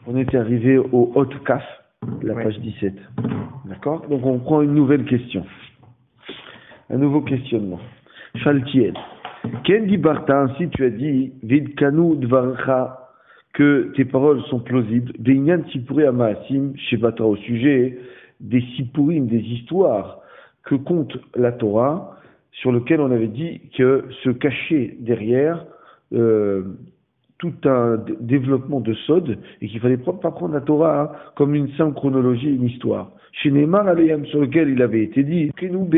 On était arrivé au Hot Kaf, la page 17. D'accord? Donc on prend une nouvelle question. Un nouveau questionnement. Shaltiel. Ken Dibarta, ainsi tu as dit, Vid Kanu Dvarcha, que tes paroles sont plausibles. Deignan Sipuri Amaasim, Shebata, au sujet des Sipurim, des histoires que compte la Torah, sur lequel on avait dit que se cachait derrière tout un développement de Sod, et qu'il fallait pas prendre la Torah comme une simple chronologie, une histoire. Chez Neymar Aleyam, sur lequel il avait été dit,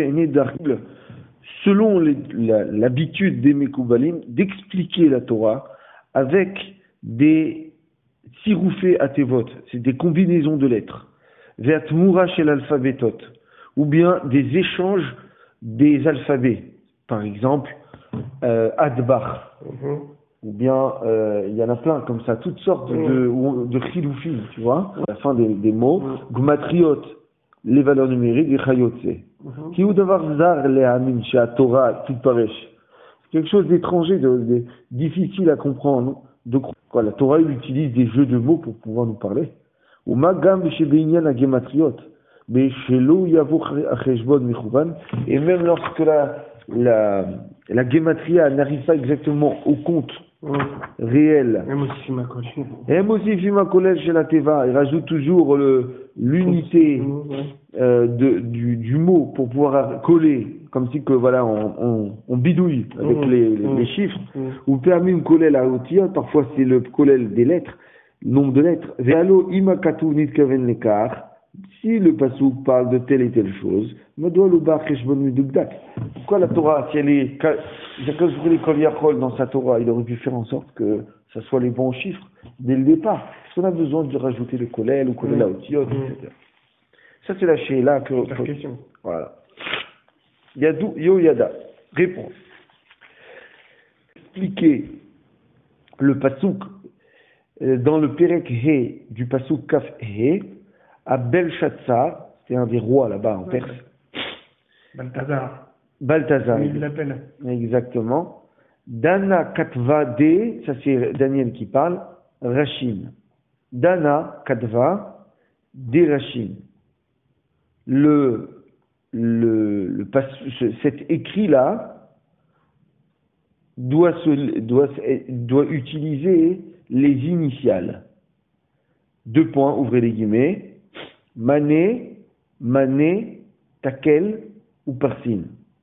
selon l'habitude des Mekoubalim, d'expliquer la Torah avec des siroufé atevot, c'est des combinaisons de lettres, ve'atmura shel alphabetot, ou bien des échanges des alphabets, par exemple adbar, ou bien il y en a plein comme ça, toutes sortes de chiloufim, tu vois, à la fin des mots, gmatriot, les valeurs numériques, et chayotse, qui ou davar zar le'amin chez Torah tout paresh, quelque chose d'étranger, de difficile à comprendre. Quoi, la Torah il utilise des jeux de mots pour pouvoir nous parler. Ou magam chez Beinian la gematriot, mais chez l'eau yavo acheshbon michouvan, et même lorsque la gematria n'arrive pas exactement au compte réel. Même aussi Fima Kolel chez la Teva, il rajoute toujours l'unité du mot pour pouvoir coller, comme si que voilà on bidouille avec les chiffres. Ou permis une kolel à outil, parfois c'est le kolel des lettres, nombre de lettres. Vealo imakatu nitkaven lekar. Si le pasuk parle de telle et telle chose, pourquoi la Torah, si elle est, les Kol dans sa Torah, il aurait pu faire en sorte que ça soit les bons chiffres dès le départ. Parce qu'on a besoin de rajouter le kolel ou kolel à outil, etc. Ça c'est la sheila que. Voilà. Yadou yo yada. Réponse. Expliquer le pasuk dans le Perek He du pasuk Kaf He à Belshazzar, c'est un des rois là-bas en Perse. Balthazar. Il l'appelle. Exactement. Dana Katva De, ça c'est Daniel qui parle, Rachim. Dana Katva De Rachim. Cet écrit-là doit utiliser les initiales. 2 points, ouvrez les guillemets. Mané, Takel ou Parsin.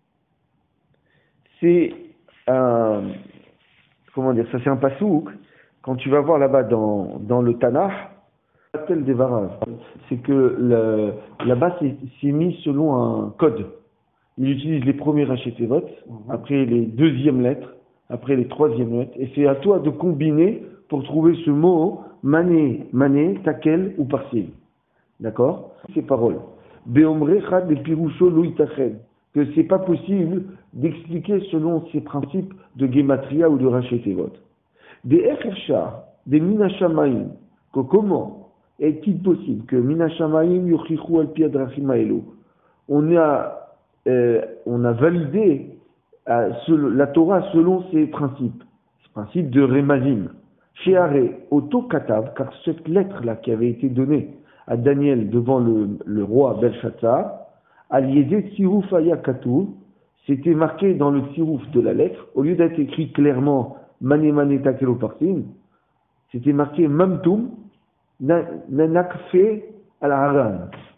C'est un, comment dire, ça c'est un pasouk. Quand tu vas voir là-bas dans le Tanakh, tel des Varav, c'est que là-bas c'est mis selon un code. Il utilise les premiers rachetevot, après les deuxièmes lettres, après les troisièmes lettres, et c'est à toi de combiner pour trouver ce mot mané, Takel ou Parsin. D'accord? Ces paroles. Beomrecha de Pirusho Loïtachen. Que c'est pas possible d'expliquer selon ces principes de Gematria ou de Rachetevot. Des Echercha, des Minashamaim. Que comment est-il possible que Minashamaim Yochichu al Piadrachim Aelo? On a validé la Torah selon ces principes. Ces principes de Remazim. Sheare, Oto Katav, car cette lettre-là qui avait été donnée à Daniel devant le roi Belshazzar, Aliézé Tsirouf Ayakatu, c'était marqué dans le tsirouf de la lettre, au lieu d'être écrit clairement Mané Takelo Parsin, c'était marqué Mamtum Nanakfe al-Haran.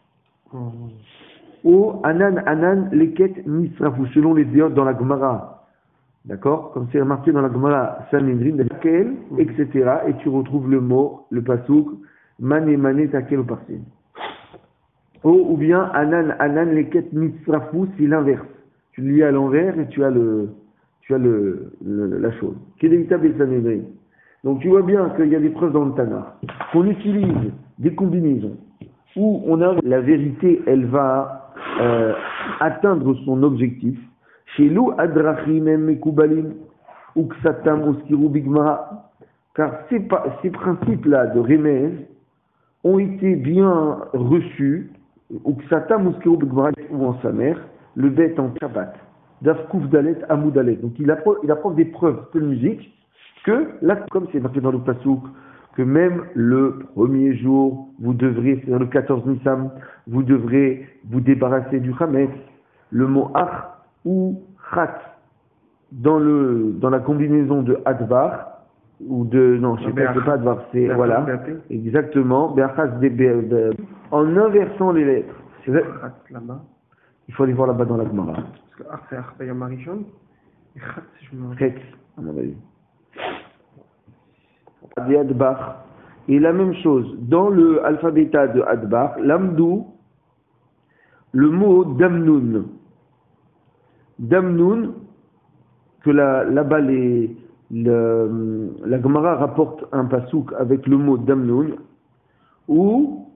Ou Anan Leket Nisrafu, selon les déotes dans la Gemara. D'accord? Comme c'est marqué dans la Gemara Sanhedrin, etc. Et tu retrouves le mot, le pasouk, Mané Takel Parsin. Ou bien Anan Leket Nisrafu, c'est l'inverse. Tu le lis à l'envers et tu as la chose. Kedevita Sanhedrin. Donc tu vois bien qu'il y a des preuves dans le Tanakh, qu'on utilise des combinaisons, où on a la vérité, elle va atteindre son objectif. Chez Lou Adrachim Mekoubalim, Uksatam Oskiru Bigmara, car ces principes-là de Remez ont été bien reçus, Uksatam Oskiru Bigmara, ou en sa mère, le bête en Shabbat, Dafkouf Dalet Amoudalet. Donc il apporte des preuves de musique que, là, comme c'est marqué dans le Passouk, que même le premier jour, vous devrez, c'est-à-dire le 14 Nissan, vous devrez vous débarrasser du Hametz. Le mot Ach ou Chat dans la combinaison de Advar ou de non, je sais pas, c'est pas Advar, c'est voilà, exactement. En inversant les lettres. Il faut aller voir là-bas dans la Gemara. Parce que Ach c'est Ach Bayam Arishon et Chat c'est je me Chet, à mon avis. Des Adbar. Et la même chose, dans le alphabet de Adbar, l'Amdou, le mot Damnoun. Damnoun, que là-bas la Gemara rapporte un pasouk avec le mot Damnoun, ou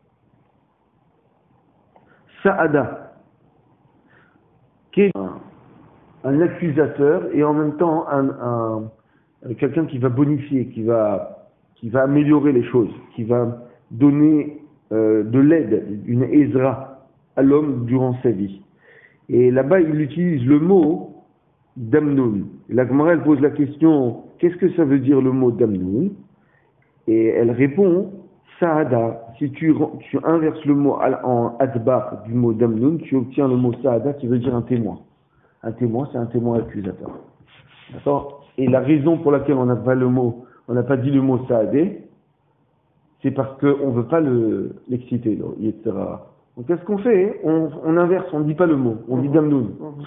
Saada, qui est un accusateur et en même temps quelqu'un qui va bonifier, qui va améliorer les choses, qui va donner de l'aide, une Ezra à l'homme durant sa vie. Et là-bas, il utilise le mot Damnoun. La Gemara, elle pose la question, qu'est-ce que ça veut dire le mot Damnoun? Et elle répond, Saada. Si tu inverses le mot en Adbar du mot Damnoun, tu obtiens le mot Saada qui veut dire un témoin. Un témoin, c'est un témoin accusateur. D'accord? Et la raison pour laquelle on n'a pas dit le mot Saadé, c'est parce qu'on ne veut pas l'exciter, etc. Donc qu'est-ce qu'on fait? On inverse, on ne dit pas le mot, on dit Damnoun.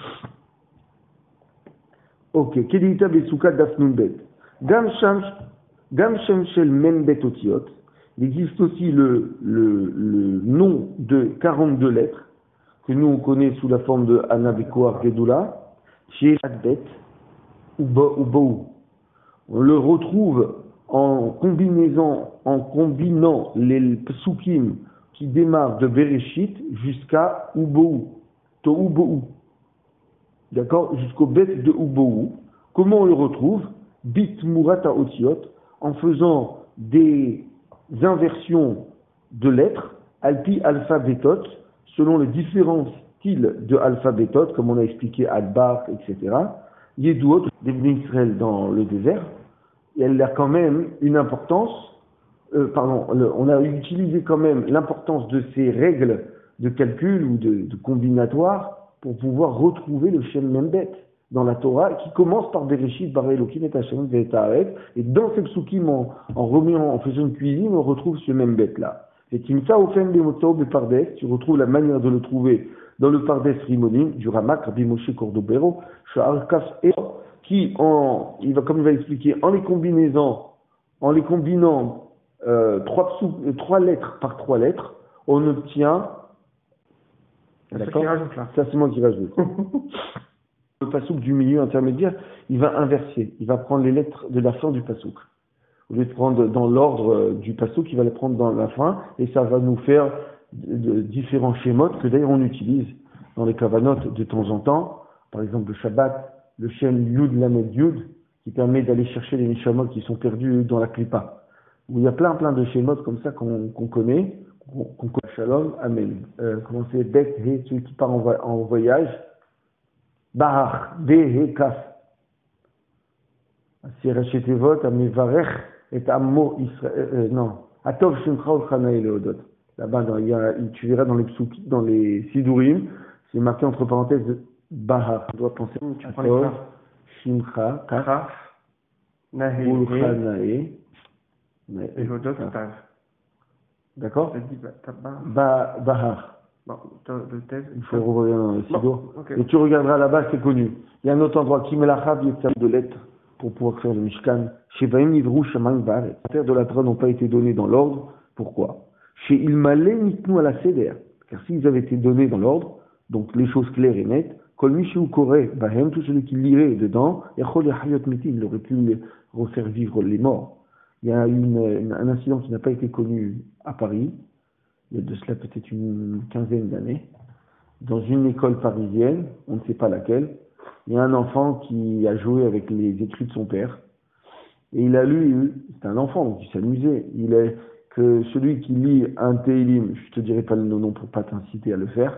Ok, Kedita Besuka Dafnun Bet. Gam Shem Shel Men Bet Otiot. Il existe aussi le nom de 42 lettres, que nous on connaît sous la forme de Anabekoar Gedula, chez Adbet ou Bou. On le retrouve en combinant les psukim qui démarrent de Bereshit jusqu'à Ubou, Toubou. D'accord? Jusqu'au bet de Ubou. Comment on le retrouve? Bit Murata Otiot, en faisant des inversions de lettres, alpi alphabétot, selon les différents styles de alphabétot, comme on a expliqué Adbar, etc. Yedouot, des Israël dans le désert, et elle a quand même une importance, on a utilisé quand même l'importance de ces règles de calcul ou de combinatoire pour pouvoir retrouver le Shem Membet dans la Torah, qui commence par Bereshit, Bara Elokim et Hashem Ve'etaret, et dans ces psukim, en faisant une cuisine, on retrouve ce Membet là. Et Timsa Ofen Bemotzao Bepardes, tu retrouves la manière de le trouver dans le Pardes Rimonim du Ramak, Rabbi Moshe Cordobero, Sha'ar Kaf et comme il va expliquer, en les combinant trois lettres par trois lettres, on obtient. D'accord. Ça c'est moi qui rajoute. Le pasouk du milieu intermédiaire, il va inverser. Il va prendre les lettres de la fin du pasouk. Au lieu de prendre dans l'ordre du pasouk, il va les prendre dans la fin, et ça va nous faire différents schémas que d'ailleurs on utilise dans les kavanotes de temps en temps. Par exemple, le Shabbat, le Shem Yud Lamed Yud, qui permet d'aller chercher les neshamot qui sont perdus dans la Klippa. Où il y a plein de schémas comme ça qu'on connaît. Shalom, Amen. Comment c'est? Bet, He, celui qui part en voyage. Bahar, Be, He, Kaf. Sirachetevot, Amevarech, et Ammo Israël. Non. Atov, Shimcha, Ochana, et Leodot. Là-bas, tu verras dans les Sidurim, c'est marqué entre parenthèses Bahar. On doit penser. Tu prends les Kaf. Shimcha, Kaf, Nahe, Ochana, et Leodot, Tav. D'accord? Ça dit Bahar. Bon, le thèse. Il faut revenir dans le Sidur. Okay. Et tu regarderas là-bas, c'est connu. Il y a un autre endroit, Kimelachav, il y a de lettres pour pouvoir faire le Mishkan. Chez Baim Nivru Shaman Baret. Les terres de la Torah n'ont pas été données dans l'ordre. Pourquoi? Chez Ilmalé Nitnu à la Seder. Car s'ils avaient été donnés dans l'ordre, donc les choses claires et nettes, Kol Mishu Kore, Bahem, tout celui qui lirait dedans, Yachol Yachayot Mitim, il aurait pu refaire vivre les morts. Il y a un incident qui n'a pas été connu à Paris, il y a de cela peut-être une quinzaine d'années, dans une école parisienne, on ne sait pas laquelle, il y a un enfant qui a joué avec les écrits de son père, et il a lu, c'est un enfant, donc il s'amusait, que celui qui lit un Télim, je te dirai pas le nom pour pas t'inciter à le faire,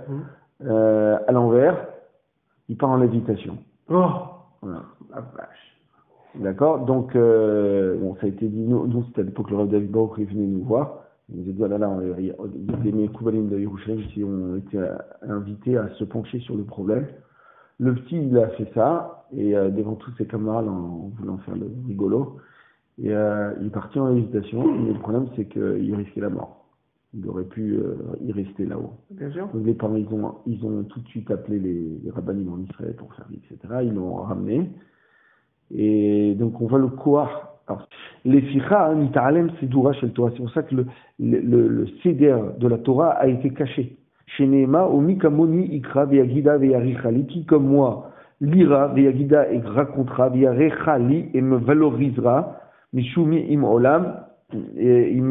à l'envers, il part en lévitation. Oh, voilà. la vache. D'accord? Donc, bon, ça a été dit, nous c'était à l'époque le Rav David Baruch qui venait nous voir. Il nous a dit, oh là là, les Mekoubalim de Yerushalayim qui ont été invités à se pencher sur le problème. Le petit, il a fait ça, et devant tous ses camarades, en voulant faire le rigolo, et il est parti en hésitation, mais le problème, c'est qu'il risquait la mort. Il aurait pu y rester là-haut. Bien sûr. Donc les parents, ils ont tout de suite appelé les rabbinim en Israël pour faire, etc. Ils l'ont ramené, et donc on va le croire. Alors, les ficha, mita'alem, c'est doura chez le Torah. C'est pour ça que le seder de la Torah a été caché. Chez Nehema, Omi kamoni ikra ve'yagida ve'yarichali, qui comme moi lira ve'yagida et racontera ve'yarechali et me valorisera, mishumi im olam, et il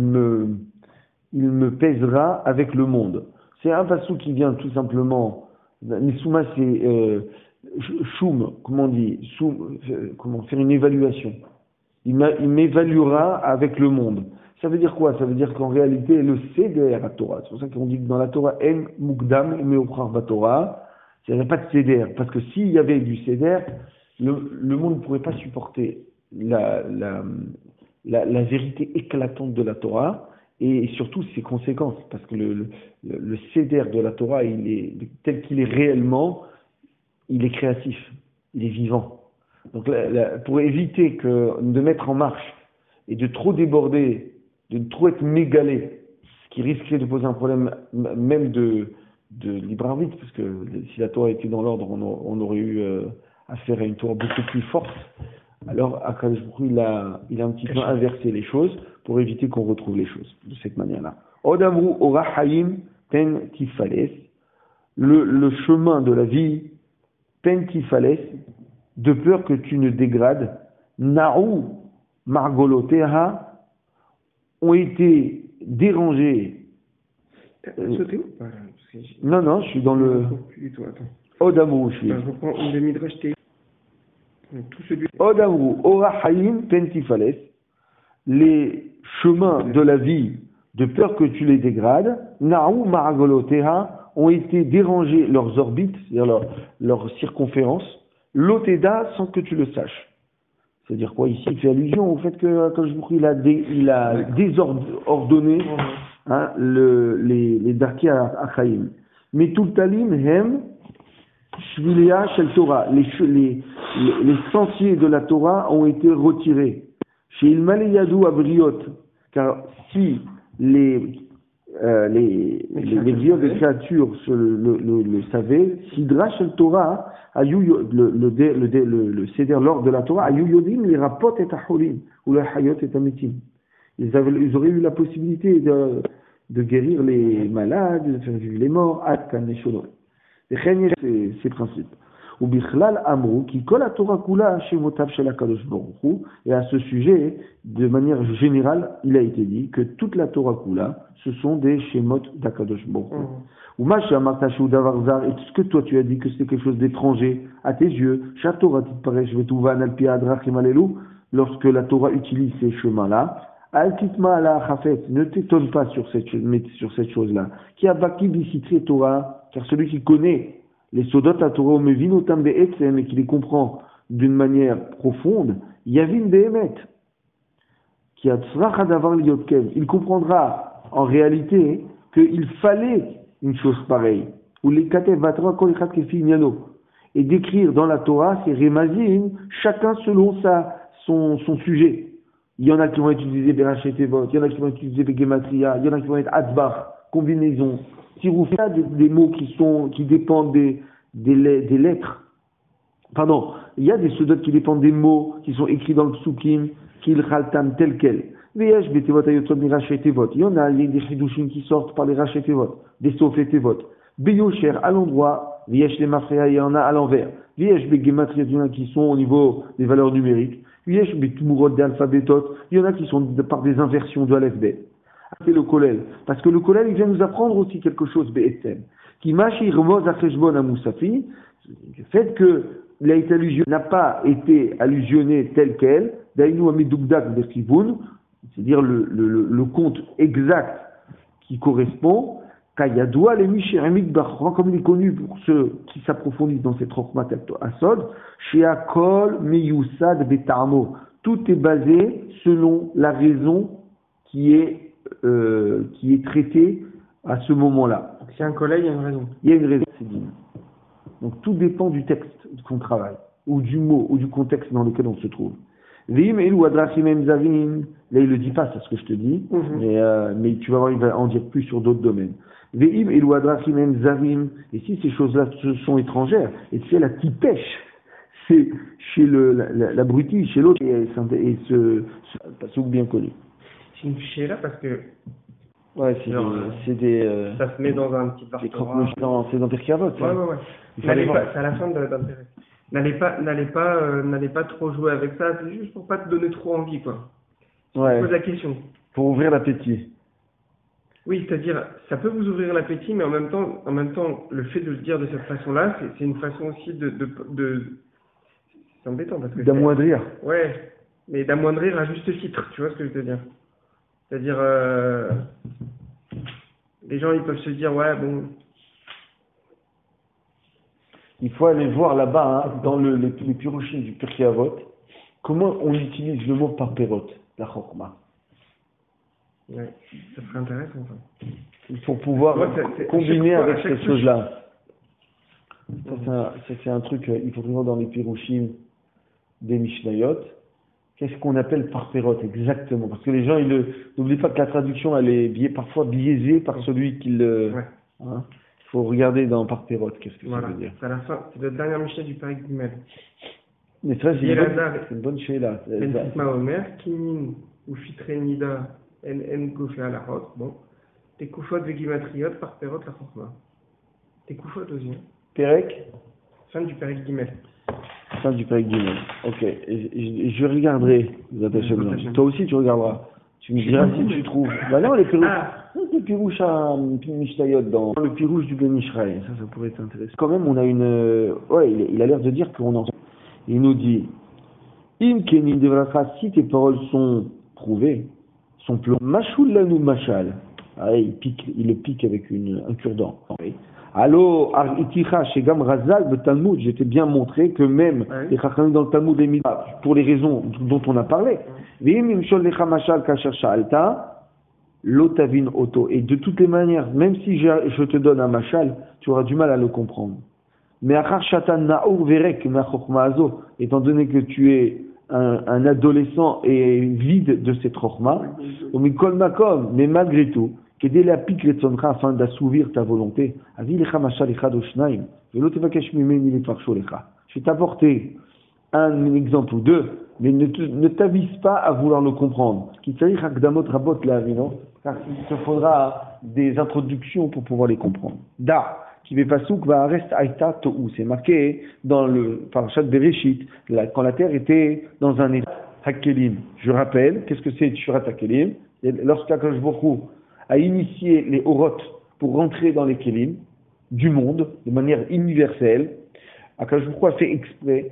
me pèsera avec le monde. C'est un passou qui vient tout simplement, Nisuma c'est shum, comment on dit, comment faire une évaluation. Il m'évaluera avec le monde. Ça veut dire quoi? Ça veut dire qu'en réalité, le seder à Torah, c'est pour ça qu'on dit que dans la Torah, en mukdam meochar Torah, il n'y a pas de seder. Parce que s'il y avait du seder, le monde ne pourrait pas supporter la vérité éclatante de la Torah et surtout ses conséquences. Parce que le seder de la Torah, tel qu'il est réellement, il est créatif, il est vivant. Donc pour éviter de mettre en marche et de trop déborder, de trop être mégalé, ce qui risquerait de poser un problème même de libre arbitre, parce que si la Torah était dans l'ordre, on aurait eu affaire à une Torah beaucoup plus forte. Alors Akadosh Baruch Hu, il a un petit peu inversé les choses pour éviter qu'on retrouve les choses de cette manière-là. Odamru ora hayim ten tifales, le chemin de la vie ten tifales, de peur que tu ne dégrades, Naou Margoloteha, ont été dérangés. Sauté ou pas là? Non, je suis dans le. Plus du tout, attends. Odamru, je suis. Je reprends une de Midrash T. Tout celui. Odamru, Ora Hayim Pentifales, les chemins de la vie, de peur que tu les dégrades, Naou Margoloteha, ont été dérangés leurs orbites, c'est-à-dire leur circonférence, Loteda, sans que tu le saches. C'est-à-dire quoi ici? Il fait allusion au fait que, comme je vous dis, il a désordonné les Darki Achaim. Mais tout le talim, hem, shvilia shel Torah. Les sentiers de la Torah ont été retirés. Chez Ilmale Yadou Abriot, car si les briot des créatures le savaient, Sidra shel Torah, le seder l'ordre de la Torah, Ayu Yodim, les rapot et acholim, ou les hayot et amitim. Ils auraient eu la possibilité de guérir les malades, de faire vivre les morts, Atkan et Shodor. Ces principes. Ou Bichlal Amrou, qui colle à Torah Kula, Shemotav Shel HaKadosh Baruch Hu, et à ce sujet, de manière générale, il a été dit que toute la Torah Kula, ce sont des Shemot d'Akadosh Baruch Hu. Ou Masha Martashu Davarzar, et tout ce que toi tu as dit que c'était quelque chose d'étranger à tes yeux, Shatorah Titparesh Vetuvan Al Pi Adrachim Alelu, lorsque la Torah utilise ces chemins-là, Al Kitma Ala Chafet, ne t'étonne pas sur cette chose-là. Qui a baki bicitri Torah, car celui qui connaît les sodot à Torah mevin otam be'etzem et qui les comprend d'une manière profonde, yavin be'emet, qui a tzrach adavar liyotkev, il comprendra en réalité qu'il fallait une chose pareille, ou les katev vatra kol echad kefi inyano, et d'écrire dans la Torah ces remazim, chacun selon son sujet. Il y en a qui vont utiliser Berachet Tevot, il y en a qui vont utiliser Gematria, il y en a qui vont être Atzbach, combinaison. Si vous faites des mots qui dépendent des lettres, pardon, il y a des sodot qui dépendent des mots qui sont écrits dans le psukim, qu'il chaltam tel quel. Il y en a des chidushim qui sortent par les Rachet Tevot, des Sofet Tevot. Beyosher à l'endroit, Viesh les Mafreya, il y en a à l'envers. Viesh Begematria, il y en a qui sont au niveau des valeurs numériques. Viesh Betmurot d'alphabétot, il y en a qui sont par des inversions de Aleph Bet. C'est le Kolel. Parce que le Kolel, il vient nous apprendre aussi quelque chose, BSM. Qui machi remoz acheshbon à Moussafi, le fait que n'a pas été allusionné tel quel, d'aïnou amidugdak berkiboun, c'est-à-dire le compte exact qui correspond, Kayadoua les Mishéremik Bachran, comme il est connu pour ceux qui s'approfondissent dans cette Chokhmat Asod, chez Akol Meyusad Betamo. Tout est basé selon la raison qui est traitée à ce moment-là. Donc, s'il y a un collègue, il y a une raison. Il y a une raison, c'est dit. Donc tout dépend du texte qu'on travaille, ou du mot, ou du contexte dans lequel on se trouve. Vim Elou Adrachim Zavim, là il le dit pas, c'est ce que je te dis, mais tu vas voir, il va en dire plus sur d'autres domaines. Vim Elou Adrachim Zavim, et si ces choses-là sont étrangères, et c'est la tipèche, c'est chez l'abruti, chez l'autre, et ce passouk bien connu. C'est une chéra parce que Ouais, c'est des ça se met dans un petit parcours. C'est dans Pirkei Avot. Ouais. N'allez pas, c'est à la fin d'intérêt. N'allez pas trop jouer avec ça, c'est juste pour pas te donner trop envie, quoi. Ouais. Pose la question. Pour ouvrir l'appétit. Oui, c'est-à-dire, ça peut vous ouvrir l'appétit, mais en même temps, le fait de le dire de cette façon-là, c'est une façon aussi c'est embêtant parce que d'amoindrir. Ouais, mais d'amoindrir à juste titre, tu vois ce que je veux dire. C'est-à-dire, les gens ils peuvent se dire ouais bon. Il faut aller voir là-bas dans les pirochines du Pirkei Avot comment on utilise le mot par perot, la chokma. Ouais, ça serait intéressant ça. Il faut pouvoir combiner avec ces choses-là. Ça c'est un truc, il faut voir dans les pirochines des Mishnayot. Qu'est-ce qu'on appelle par perot exactement? Parce que les gens, n'oublient pas que la traduction, elle est parfois biaisée par celui qui le... Ouais. Il faut regarder dans par perot, qu'est-ce que ça veut dire. C'est à la fin, c'est la dernière Mishnah du Perek Gimel. Mais ça, c'est une bonne chéla. Ben Sitma Omer, Kinin ou Fitre Nida, En Gofé Alachot. Bon. Tes koufot vegimatriot par perot la chokma. Tes koufot aussi. Perek? Fin du Perek Gimel. Fin du Perek Gimel. Ok. Et je regarderai. Toi aussi, tu regarderas. Tu me diras si tu trouves. Bah non, les pirouches à Mishnayot dans le pirouche du Ben Ishraï. Ça pourrait être intéressant. Quand même, on a une. Ouais, il a l'air de dire qu'on en. Il nous dit Im Kenin Devracha, si tes paroles sont prouvées, sont plus. Mashul Lanu Mashal. Il le pique avec un cure-dent. Allo, Iticha, chez Gam Razal, le Talmud, j'étais bien montré que même les Chachamim dans le Talmud, pour les raisons dont on a parlé, et de toutes les manières, même si je te donne un machal, tu auras du mal à le comprendre. Mais étant donné que tu es un adolescent et vide de cette chokhma, mais malgré tout, afin d'assouvir ta volonté, je vais t'apporter un exemple ou deux, mais ne t'avise pas à vouloir le comprendre. Car il te faudra des introductions pour pouvoir les comprendre. C'est marqué dans le Parashat Bereshit, quand la terre était dans un état Hakelim. Je rappelle, qu'est-ce que c'est Shurat Hakelim? Lorsqu'Akadosh Baruch Hu a initié les Orot pour rentrer dans les Kelim du monde de manière universelle, Akadosh Baruch Hu a fait exprès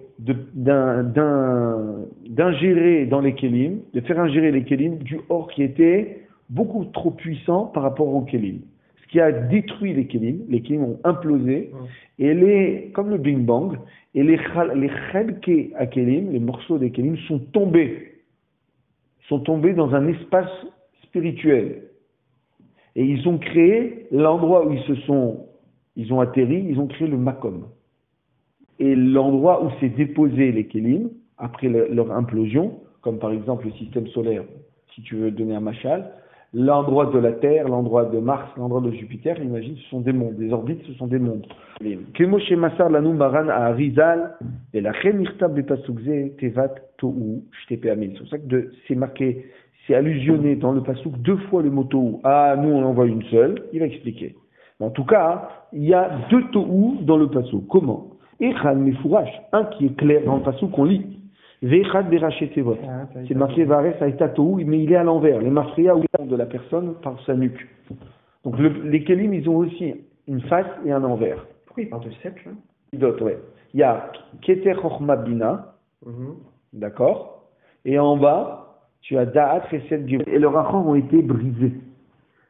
d'ingérer dans les Kelim, de faire ingérer les Kelim du Or qui était beaucoup trop puissant par rapport aux Kelim. Ce qui a détruit les Kelim ont implosé, et comme le Big Bang, et les Chelke à Kelim, les morceaux des Kelim, sont tombés dans un espace spirituel. Et ils ont créé l'endroit où ils ont atterri, ils ont créé le Makom. Et l'endroit où s'est déposé les Kelim, après leur implosion, comme par exemple le système solaire, si tu veux donner un machal, l'endroit de la Terre, l'endroit de Mars, l'endroit de Jupiter, imagine, ce sont des mondes, des orbites, ce sont des mondes. Kemo Shemassar Lanu Maran à Arizal, et la Chemirtab Bepasukze Tevat Tohu Shtepe Amil. C'est pour ça que c'est marqué, c'est allusionné dans le pasouk 2 fois le mot Tohu. Nous on en voit une seule, il va expliquer. Mais en tout cas, il y a 2 Tohu dans le pasouk. Comment? Echad Mefourash, un qui est clair dans le pasouk qu'on lit. Vechad Berachet Tevot. C'est marqué Vares Aïta Tohu, mais il est à l'envers. Les mafria ou de la personne par sa nuque. Donc les Kelim, ils ont aussi une face et un envers. Pourquoi il parle de 7 là? Ouais. Il y a Keter Chochma Bina, d'accord, et en bas, tu as Da'at Chesed Gevurah. Et leurs rachons ont été brisés.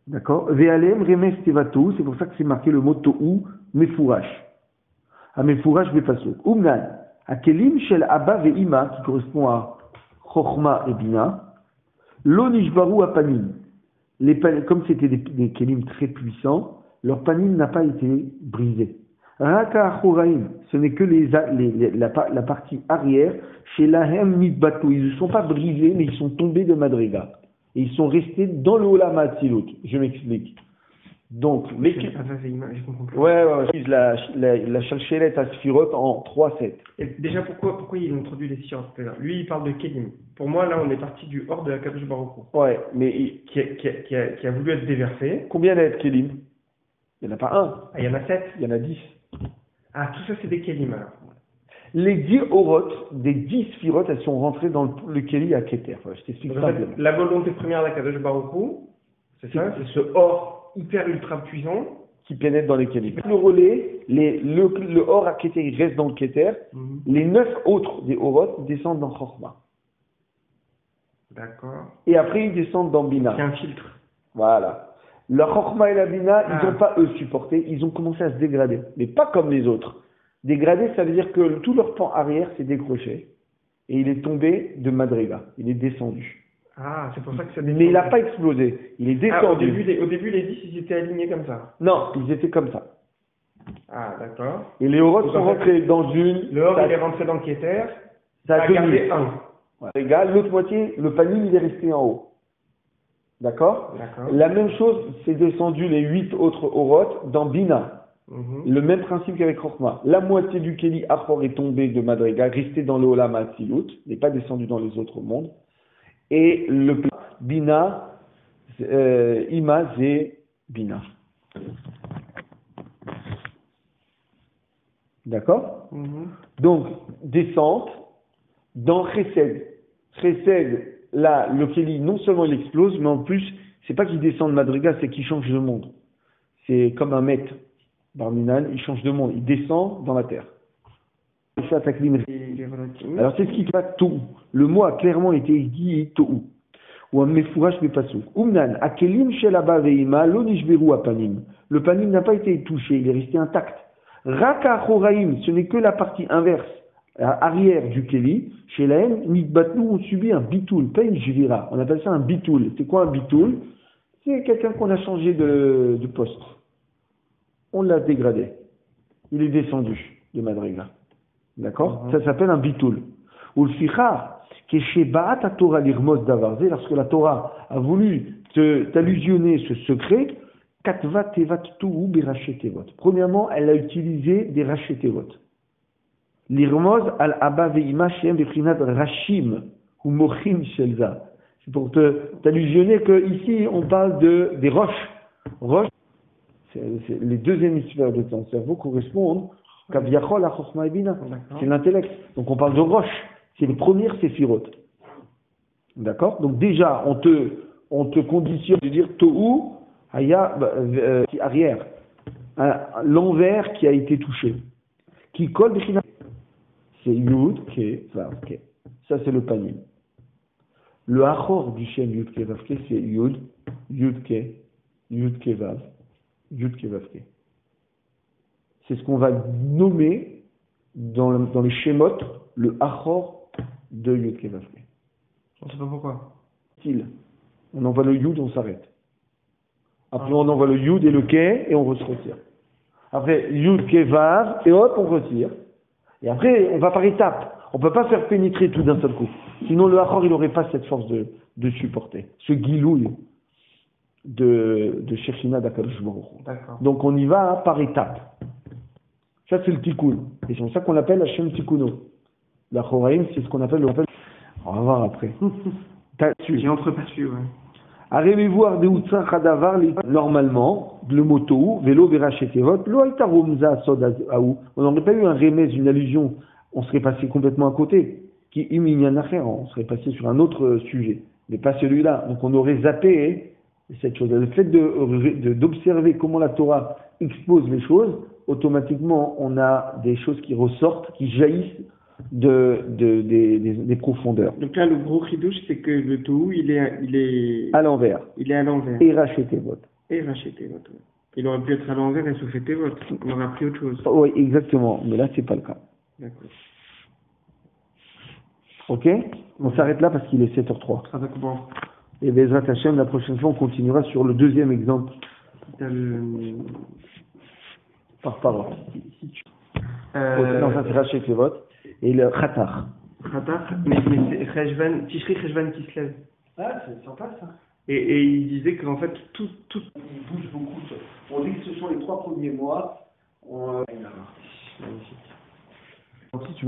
D'accord? Ve'alem remes tevatou, c'est pour ça que c'est marqué le mot to'u, mefourash. À mefourash bepasuk. Umnan, akelim shel abba ve'ima, qui correspond à chokhma et bina, lo nishbaru apanim. Comme c'était des kelim très puissants, leur panim n'a pas été brisé. Raka achoraim, ce n'est que la partie arrière, chez lahem mitbatou, ils ne sont pas brisés, mais ils sont tombés de madriga. Et ils sont restés dans le Olam Hatzilut. Je m'explique. Donc, les je comprends plus. Ouais, la Shalchelet à Sphirot en 3-7. Et déjà, pourquoi il introduit les Sphirot? Lui, il parle de Kelim. Pour moi, là, on est parti du hors de la Kadosh Baruch Hu. Ouais, mais Qui a voulu être déversé. Combien il y a de Kelim? Il n'y en a pas un. Ah, il y en a 7. Il y en a 10. Ah, tout ça, c'est des Kelim, alors. Les 10 orotes, des 10 Sphirot, elles sont rentrées dans le Keli à Keter. Je t'explique simplement. La volonté première de la Kadosh Baruch Hu, c'est ça, c'est ce or hyper ultra puissant qui pénètre dans les Kelim. Le relais, le or à Keter, il reste dans le Keter. Les 9 autres des orotes descendent dans Chokhmah. D'accord. Et après, ils descendent dans Bina. C'est un filtre. Voilà. La Chokhmah et la Bina, ils n'ont pas eux supporté, ils ont commencé à se dégrader. Mais pas comme les autres. Dégradé, ça veut dire que tout leur pan arrière s'est décroché. Et il est tombé de Madriga. Il est descendu. Ah, c'est pour ça que ça descend. Mais il n'a pas explosé. Il est descendu. Au début, les 10, ils étaient alignés comme ça. Non, ils étaient comme ça. Ah, d'accord. Et les orotes sont rentrés dans une... Le or, il est rentré dans le Keter. Ça a gardé un. Ouais. L'autre moitié, le panier, il est resté en haut. D'accord. La même chose, c'est descendu les 8 autres orotes dans Bina. Le même principe qu'avec Chokhmah. La moitié du Keli Achor est tombé de Madriga, resté dans le Olam Hatzilut, n'est pas descendu dans les autres mondes. Et le Bina, Ima, c'est Bina. D'accord? Donc, descente dans Chesed. Chesed, là, le Keli, non seulement il explose, mais en plus, c'est pas qu'il descend de Madriga, c'est qu'il change de monde. C'est comme un maître. Barminan, il change de monde, il descend dans la terre. Alors c'est ce qui va tout. Le mot a clairement été dit tout. Ou un mefourash bepasuk. Umnan, akelim shelaba veima lo nishberu apanim. Le panim n'a pas été touché, il est resté intact. Raka choraim, ce n'est que la partie inverse, arrière du keli. Chez la haine, nitbatnu ont subi un bitoul, pas une jvira. On appelle ça un bitoul. C'est quoi un bitoul? C'est quelqu'un qu'on a changé de poste. On l'a dégradé. Il est descendu de Madriga. D'accord? Ça s'appelle un bitoul. Ou le ficha, qui est chez Ba'at Torah l'irmos d'avarze, lorsque la Torah a voulu t'allusionner ce secret, katva tevat tohu berachetevot. Premièrement, elle a utilisé des rachetevot. L'irmos al abba ve'ima shem bechrinat rachim ou mochin shelza. C'est pour t'allusionner que ici on parle des roches. Les deux hémisphères de ton cerveau correspondent Kaviachol à Chokhmah et Bina. C'est l'intellect. Donc on parle de roche. C'est les premières séphirotes. D'accord? Donc déjà, on te conditionne de dire Tohu, Haya, arrière. L'envers qui a été touché. Qui colle des finales. C'est Yud, Ke, Vav, Ke. Ça c'est le panier. Le Achor du Shem Yud, Ke, Vav, Ke, c'est Yud, Yud, Ke, Vav. Yud Kevavke. C'est ce qu'on va nommer dans les schémotes le Achor de Yud Kevavke. On ne sait pas pourquoi. On envoie le Yud, on s'arrête. Après on envoie le Yud et le Ke et on se retire. Après Yud Kevav et hop on retire. Et après on va par étapes. On ne peut pas faire pénétrer tout d'un seul coup. Sinon le Achor il n'aurait pas cette force de supporter. Ce guilouille de Shechina d'Akadosh Baruch Hu. Donc on y va par étapes. Ça c'est le tikkun. Et c'est pour ça qu'on l'appelle Hashem Tikkuno. La Choraim, c'est ce qu'on appelle On va voir après. J'ai entreperçu, ouais. Arrivez-vous à Deutza Chadavar, normalement, le mot Tohu, Velo Verachetevot, Lo Aïta Romza Sod Aou. On n'aurait pas eu un remez, une allusion. On serait passé complètement à côté. Qui Iminianacher, on serait passé sur un autre sujet. Mais pas celui-là. Donc on aurait zappé cette chose. Le fait d'observer comment la Torah expose les choses, automatiquement, on a des choses qui ressortent, qui jaillissent des profondeurs. Donc là, le gros chidouche, c'est que le Tohu, il est à l'envers. Il est à l'envers. Et Rachetevot. Et Raché Tevot. Il aurait pu être à l'envers et Soufé Tevot. On aurait appris autre chose. Oui, exactement. Mais là, c'est pas le cas. D'accord. Ok? On s'arrête là parce qu'il est 7h03. Ah, d'accord. Bon. Et Bezrat Hashem, la prochaine fois, on continuera sur le deuxième exemple. T'as le... Par parole. Non, ça c'est Raché Tevot. Et le Khatar. Khatar, mais c'est Cheshvan, Tishri Cheshvan Kislev. Ah, c'est sympa ça. Et il disait qu'en fait, tout... Il bouge beaucoup. On dit que ce sont les 3 premiers mois. Magnifique. Si tu veux